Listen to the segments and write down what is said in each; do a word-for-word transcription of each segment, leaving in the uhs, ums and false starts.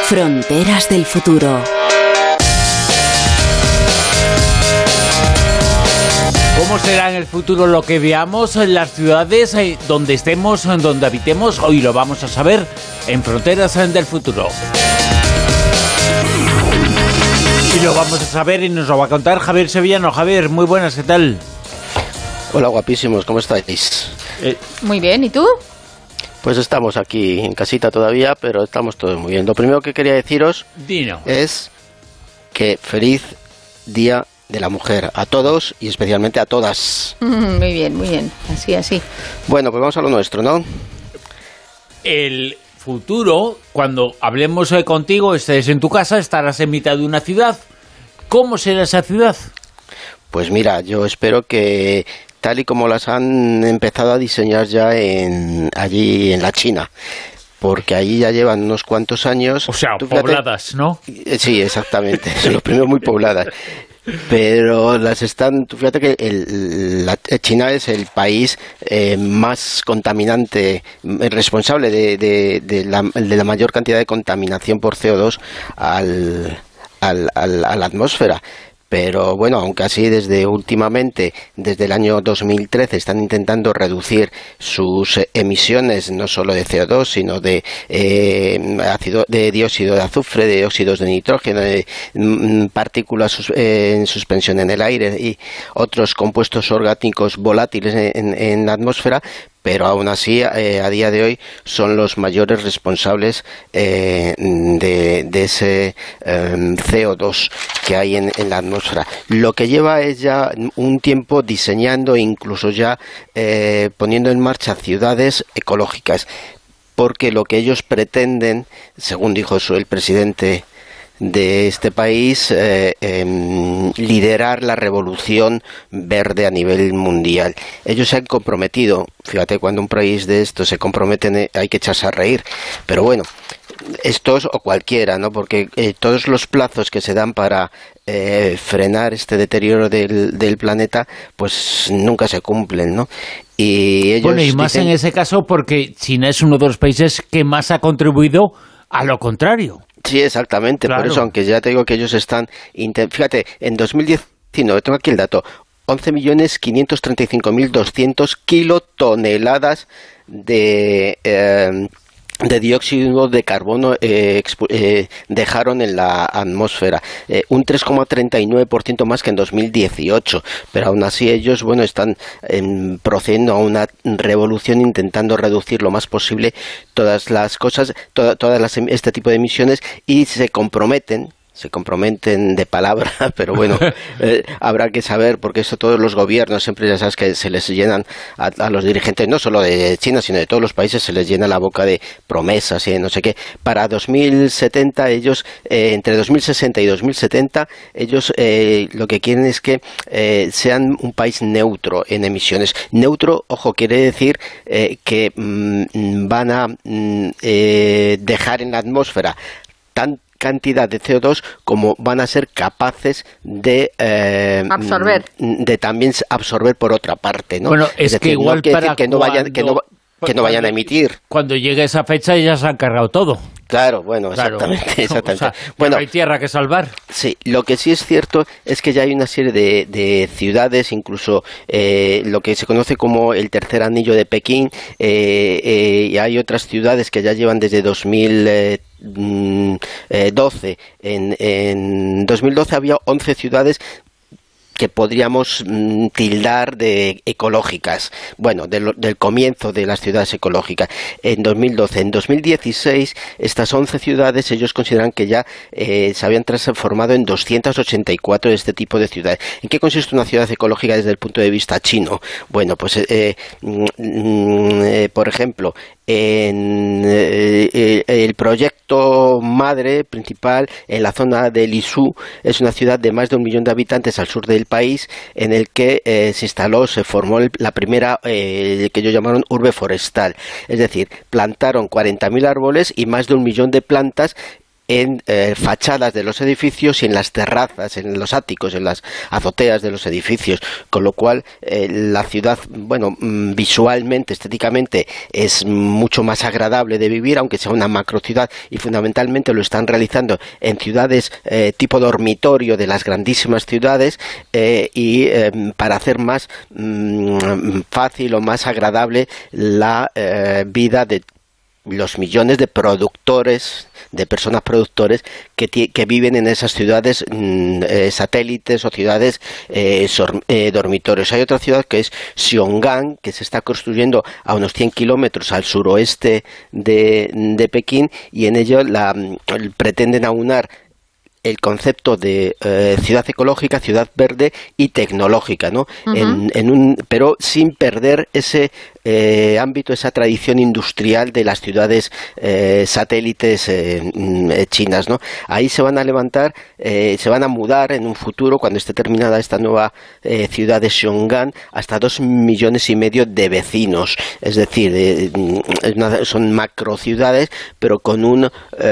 Fronteras del futuro. ¿Cómo será en el futuro lo que veamos en las ciudades eh, donde estemos, en donde habitemos? Hoy lo vamos a saber en Fronteras del Futuro. Y lo vamos a saber y nos lo va a contar Javier Sevillano. Javier, muy buenas, ¿qué tal? Hola, guapísimos, ¿cómo estáis? Eh, muy bien, ¿y tú? Pues estamos aquí en casita todavía, pero estamos todos muy bien. Lo primero que quería deciros Dino. es que feliz Día de la Mujer a todos y especialmente a todas. Muy bien, muy bien, así, así. Bueno, pues vamos a lo nuestro, ¿no? El futuro, cuando hablemos hoy contigo, estés en tu casa, estarás en mitad de una ciudad. ¿Cómo será esa ciudad? Pues mira, yo espero que tal y como las han empezado a diseñar ya en allí en la China, porque allí ya llevan unos cuantos años. O sea, Tú fíjate, pobladas, ¿no? Sí, exactamente, son los primeros muy pobladas. Pero las están, tú fíjate que el, la, China es el país eh, más contaminante, responsable de, de, de, la, de la mayor cantidad de contaminación por C O dos al, al, al, a la atmósfera. Pero bueno, aunque así desde últimamente, desde el año dos mil trece, están intentando reducir sus emisiones no solo de C O dos, sino de eh, ácido, de dióxido de azufre, de óxidos de nitrógeno, de mm, partículas sus, eh, en suspensión en el aire y otros compuestos orgánicos volátiles en, en la atmósfera. Pero aún así, eh, a día de hoy, son los mayores responsables eh, de, de ese eh, C O dos que hay en, en la atmósfera. Lo que lleva es ya un tiempo diseñando e incluso ya eh, poniendo en marcha ciudades ecológicas, porque lo que ellos pretenden, según dijo el presidente de este país, eh, eh, liderar la revolución verde a nivel mundial. Ellos se han comprometido, fíjate, cuando un país de estos se compromete hay que echarse a reír, pero bueno, estos o cualquiera, ¿no? Porque eh, todos los plazos que se dan para eh, frenar este deterioro del, del planeta, pues nunca se cumplen, ¿no? Y ellos bueno, y más dicen... en ese caso porque China es uno de los países que más ha contribuido a lo contrario. Sí, exactamente, claro. Por eso, aunque ya te digo que ellos están... Fíjate, en dos mil diecinueve, tengo aquí el dato, once millones quinientos treinta y cinco mil doscientos kilotoneladas de... Eh, de dióxido de carbono eh, eh, dejaron en la atmósfera, eh, un tres coma treinta y nueve por ciento más que en dos mil dieciocho, pero aún así ellos bueno están eh, procediendo a una revolución intentando reducir lo más posible todas las cosas, to todas las, este tipo de emisiones, y se comprometen se comprometen de palabra, pero bueno, eh, habrá que saber, porque eso todos los gobiernos, siempre ya sabes que se les llenan a, a los dirigentes, no solo de China, sino de todos los países, se les llena la boca de promesas y de no sé qué. Para dos mil setenta, ellos, eh, entre dos mil sesenta y dos mil setenta, ellos eh, lo que quieren es que eh, sean un país neutro en emisiones. Neutro, ojo, quiere decir eh, que mm, van a mm, eh, dejar en la atmósfera tan cantidad de C O dos como van a ser capaces de eh, absorber, de también absorber por otra parte, ¿no? Bueno, es, es decir, que igual no para que no vayan que no, que no vayan a emitir. Cuando llegue esa fecha ya se han cargado todo. Claro, bueno, claro, exactamente, exactamente. O sea, bueno, no hay tierra que salvar. Sí, lo que sí es cierto es que ya hay una serie de, de ciudades, incluso eh, lo que se conoce como el tercer anillo de Pekín, eh, eh, y hay otras ciudades que ya llevan desde dos mil doce. En, en dos mil doce había once ciudades que podríamos mm, tildar de ecológicas, bueno, de lo, del comienzo de las ciudades ecológicas, en dos mil doce. En dos mil dieciséis, estas once ciudades, ellos consideran que ya eh, se habían transformado en doscientas ochenta y cuatro de este tipo de ciudades. ¿En qué consiste una ciudad ecológica desde el punto de vista chino? Bueno, pues, eh, mm, eh, por ejemplo, en eh, el proyecto madre principal en la zona de Lisú, es una ciudad de más de un millón de habitantes al sur del país, en el que eh, se instaló, se formó el, la primera eh, que ellos llamaron urbe forestal, es decir, plantaron cuarenta mil árboles y más de un millón de plantas en eh, fachadas de los edificios y en las terrazas, en los áticos, en las azoteas de los edificios, con lo cual eh, la ciudad, bueno, visualmente, estéticamente es mucho más agradable de vivir, aunque sea una macrociudad, y fundamentalmente lo están realizando en ciudades eh, tipo dormitorio de las grandísimas ciudades eh, y eh, para hacer más mm, fácil o más agradable la eh, vida de los millones de productores, de personas productores que, que viven en esas ciudades mm, eh, satélites o ciudades eh, sor, eh, dormitorios. Hay otra ciudad que es Xiong'an, que se está construyendo a unos cien kilómetros al suroeste de, de Pekín, y en ello la, pretenden aunar el concepto de eh, ciudad ecológica, ciudad verde y tecnológica, ¿no? Uh-huh. en, en un, pero sin perder ese eh, ámbito, esa tradición industrial de las ciudades eh, satélites eh, chinas, ¿no? Ahí se van a levantar, eh, se van a mudar en un futuro, cuando esté terminada esta nueva eh, ciudad de Xiong'an, hasta dos millones y medio de vecinos. Es decir, eh, una, son macro ciudades, pero con un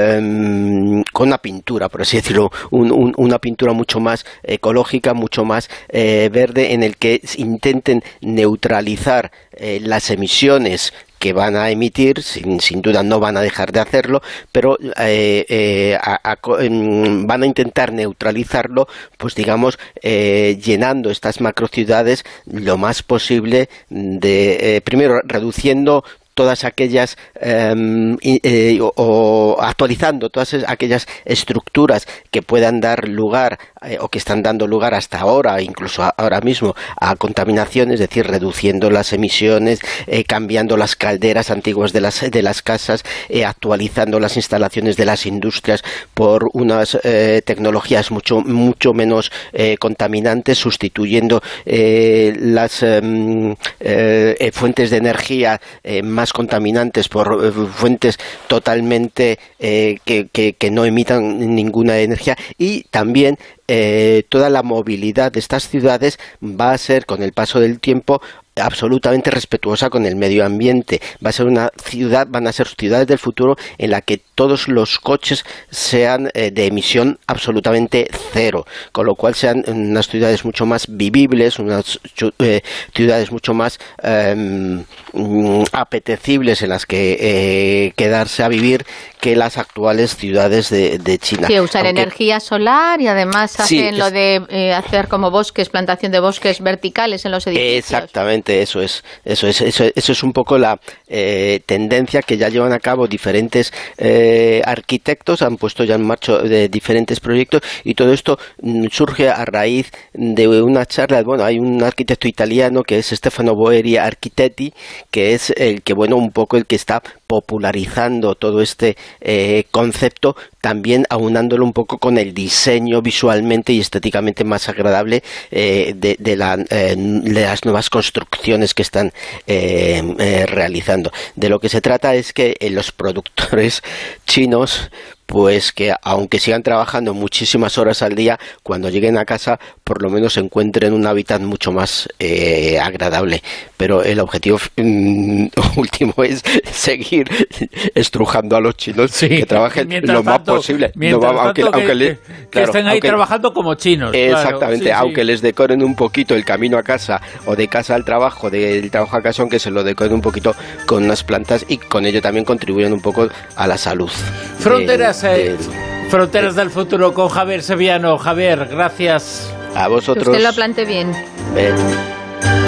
eh, con una pintura, por así decirlo. Un, un, una pintura mucho más ecológica, mucho más eh, verde, en el que intenten neutralizar eh, las emisiones que van a emitir, sin, sin duda no van a dejar de hacerlo, pero eh, eh, a, a, van a intentar neutralizarlo, pues digamos, eh, llenando estas macrociudades lo más posible de, eh, primero, reduciendo todas aquellas eh, eh, o, o actualizando todas aquellas estructuras que puedan dar lugar eh, o que están dando lugar hasta ahora, incluso a, ahora mismo, a contaminación, es decir, reduciendo las emisiones, eh, cambiando las calderas antiguas de las de las casas, eh, actualizando las instalaciones de las industrias por unas eh, tecnologías mucho mucho menos eh, contaminantes, sustituyendo eh, las eh, eh, fuentes de energía eh, más contaminantes por eh, fuentes totalmente eh, que, que, que no emitan ninguna energía, y también eh, toda la movilidad de estas ciudades va a ser, con el paso del tiempo, absolutamente respetuosa con el medio ambiente. Va a ser una ciudad, van a ser ciudades del futuro en la que todos los coches sean eh, de emisión absolutamente cero, con lo cual sean unas ciudades mucho más vivibles, unas eh, ciudades mucho más eh, apetecibles en las que eh, quedarse a vivir que las actuales ciudades de, de China. Sí, usar Aunque, energía solar, y además hacen sí, lo de eh, hacer como bosques, plantación de bosques verticales en los edificios. Exactamente. Eso es, eso es, eso, eso es un poco la eh, tendencia que ya llevan a cabo diferentes eh, arquitectos, han puesto ya en marcha de diferentes proyectos, y todo esto mm, surge a raíz de una charla. Bueno, hay un arquitecto italiano que es Stefano Boeri Architetti, que es el que, bueno, un poco el que está popularizando todo este eh, concepto, también aunándolo un poco con el diseño visualmente y estéticamente más agradable eh, de, de, la, eh, de las nuevas construcciones que están eh, eh, realizando. De lo que se trata es que eh, los productores chinos, pues que aunque sigan trabajando muchísimas horas al día, cuando lleguen a casa por lo menos encuentren un hábitat mucho más eh, agradable. Pero el objetivo mm, último es seguir estrujando a los chinos, sí, que trabajen lo tanto, más posible. No, aunque, que, aunque le, que claro, estén ahí aunque, trabajando como chinos. Exactamente, claro, sí, aunque sí. les decoren un poquito el camino a casa, o de casa al trabajo, del trabajo a casa, aunque se lo decoren un poquito con unas plantas, y con ello también contribuyen un poco a la salud. Fronteras de, de, Fronteras de, del futuro con Javier Sevillano. Javier, gracias. A vosotros. Que usted lo plante bien. Ven.